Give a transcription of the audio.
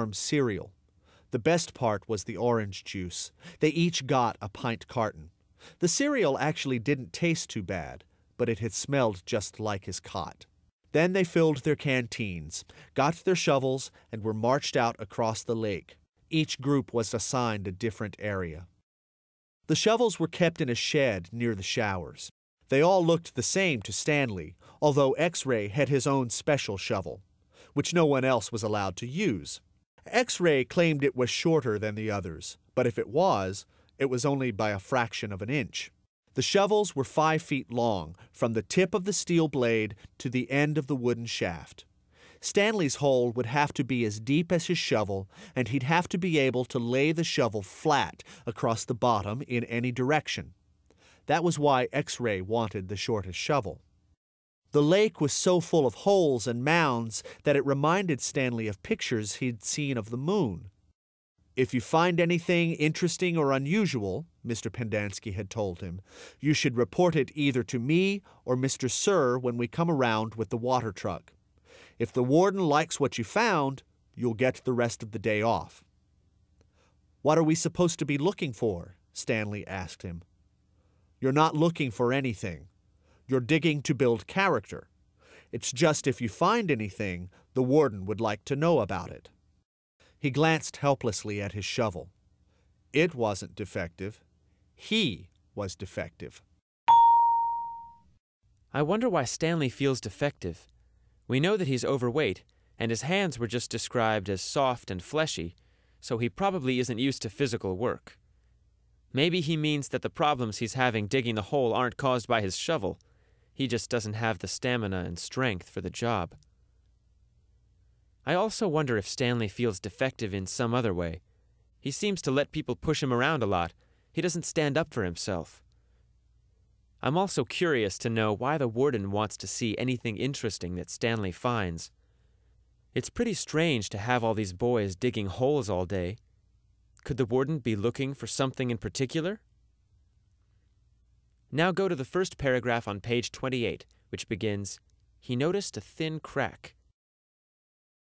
cereal. The best part was the orange juice. They each got a pint carton. The cereal actually didn't taste too bad, but it had smelled just like his cot. Then they filled their canteens, got their shovels, and were marched out across the lake. Each group was assigned a different area. The shovels were kept in a shed near the showers. They all looked the same to Stanley, although X-Ray had his own special shovel, which no one else was allowed to use. X-Ray claimed it was shorter than the others, but if it was only by a fraction of an inch. The shovels were 5 feet long, from the tip of the steel blade to the end of the wooden shaft. Stanley's hole would have to be as deep as his shovel, and he'd have to be able to lay the shovel flat across the bottom in any direction. That was why X-Ray wanted the shortest shovel. The lake was so full of holes and mounds that it reminded Stanley of pictures he'd seen of the moon. "If you find anything interesting or unusual," Mr. Pendanski had told him, "you should report it either to me or Mr. Sir when we come around with the water truck. If the warden likes what you found, you'll get the rest of the day off." "What are we supposed to be looking for?" Stanley asked him. "You're not looking for anything. You're digging to build character. It's just if you find anything, the warden would like to know about it." He glanced helplessly at his shovel. It wasn't defective. He was defective. I wonder why Stanley feels defective. We know that he's overweight, and his hands were just described as soft and fleshy, so he probably isn't used to physical work. Maybe he means that the problems he's having digging the hole aren't caused by his shovel. He just doesn't have the stamina and strength for the job. I also wonder if Stanley feels defective in some other way. He seems to let people push him around a lot. He doesn't stand up for himself. I'm also curious to know why the warden wants to see anything interesting that Stanley finds. It's pretty strange to have all these boys digging holes all day. Could the warden be looking for something in particular? Now go to the first paragraph on page 28, which begins, "He noticed a thin crack."